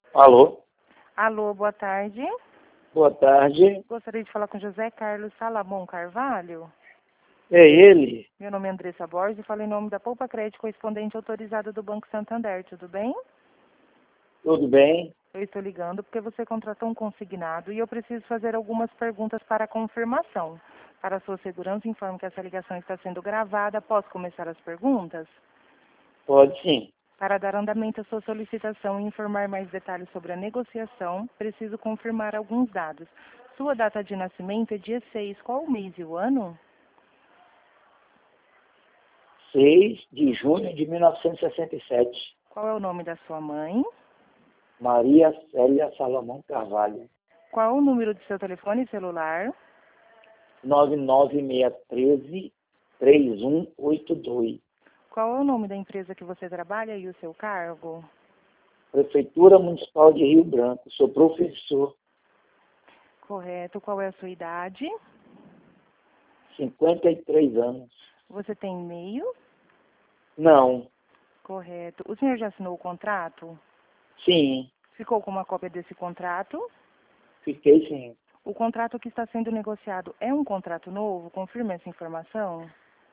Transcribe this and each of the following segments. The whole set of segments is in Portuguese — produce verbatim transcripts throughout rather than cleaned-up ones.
Alô? Alô, boa tarde. Boa tarde. Gostaria de falar com José Carlos Salamon Carvalho. É ele? Meu nome é Andressa Borges e falo em nome da Poupa Crédito, correspondente autorizada do Banco Santander. Tudo bem? Tudo bem? Eu estou ligando porque você contratou um consignado e eu preciso fazer algumas perguntas para confirmação. Para sua segurança, informo que essa ligação está sendo gravada. Posso começar as perguntas? Pode sim. Para dar andamento à sua solicitação e informar mais detalhes sobre a negociação, preciso confirmar alguns dados. Sua data de nascimento é dia seis. Qual o mês e o ano? seis de junho de mil novecentos e sessenta e sete. Qual é o nome da sua mãe? Maria Célia Salomão Carvalho. Qual o número do seu telefone celular? nove nove seis um três, três um oito dois. Qual é o nome da empresa que você trabalha e o seu cargo? Prefeitura Municipal de Rio Branco. Sou professor. Correto. Qual é a sua idade? cinquenta e três anos. Você tem e-mail? Não. Correto. O senhor já assinou o contrato? Sim. Ficou com uma cópia desse contrato? Fiquei sim. O contrato que está sendo negociado é um contrato novo? Confirme essa informação.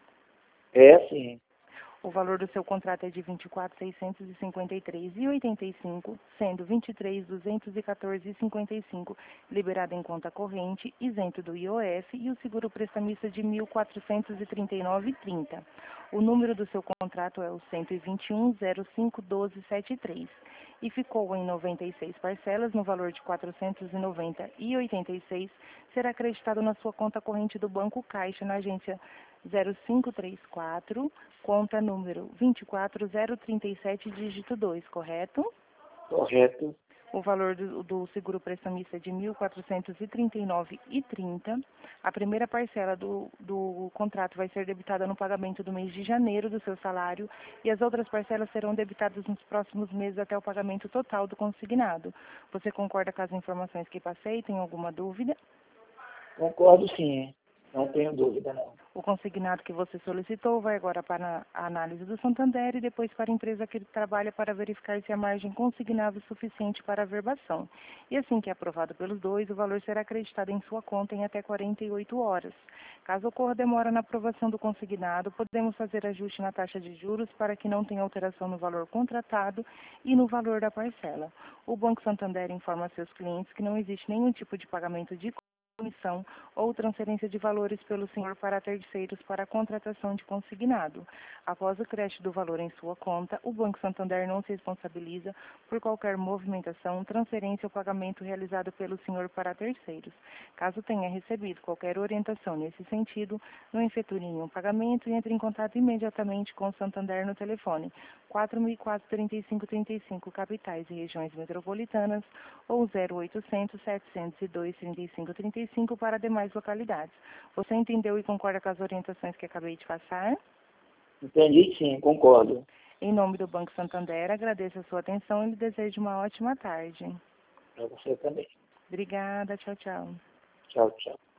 É sim. O valor do seu contrato é de vinte e quatro mil seiscentos e cinquenta e três reais e oitenta e cinco centavos, sendo vinte e três mil duzentos e quatorze reais e cinquenta e cinco centavos liberado em conta corrente, isento do I O F e o seguro prestamista de mil quatrocentos e trinta e nove reais e trinta centavos. O número do seu contrato é o cento e vinte e um, zero cinco, doze, setenta e três e ficou em noventa e seis parcelas no valor de quatrocentos e noventa reais e oitenta e seis centavos. Será acreditado na sua conta corrente do Banco Caixa, na agência zero cinco três quatro, conta número vinte e quatro zero trinta e sete, dígito dois, correto? Correto. O valor do, do seguro prestamista é de mil quatrocentos e trinta e nove reais e trinta centavos. A primeira parcela do, do contrato vai ser debitada no pagamento do mês de janeiro do seu salário e as outras parcelas serão debitadas nos próximos meses até o pagamento total do consignado. Você concorda com as informações que passei? Tem alguma dúvida? Concordo sim. Não tenho dúvida não. O consignado que você solicitou vai agora para a análise do Santander e depois para a empresa que ele trabalha para verificar se a margem consignável é suficiente para a verbação. E assim que é aprovado pelos dois, o valor será acreditado em sua conta em até quarenta e oito horas. Caso ocorra demora na aprovação do consignado, podemos fazer ajuste na taxa de juros para que não tenha alteração no valor contratado e no valor da parcela. O Banco Santander informa a seus clientes que não existe nenhum tipo de pagamento de comissão ou transferência de valores pelo senhor para terceiros para a contratação de consignado. Após o crédito do valor em sua conta, o Banco Santander não se responsabiliza por qualquer movimentação, transferência ou pagamento realizado pelo senhor para terceiros. Caso tenha recebido qualquer orientação nesse sentido, não efetue nenhum pagamento e entre em contato imediatamente com o Santander no telefone quatro mil e quatro, trinta e cinco, trinta e cinco, capitais e regiões metropolitanas ou zero oitocentos, setecentos e dois, trinta e cinco, trinta e cinco para demais localidades. Você entendeu e concorda com as orientações que acabei de passar? Entendi sim, concordo. Em nome do Banco Santander, agradeço a sua atenção e lhe desejo uma ótima tarde. Para você também. Obrigada, tchau, tchau. Tchau, tchau.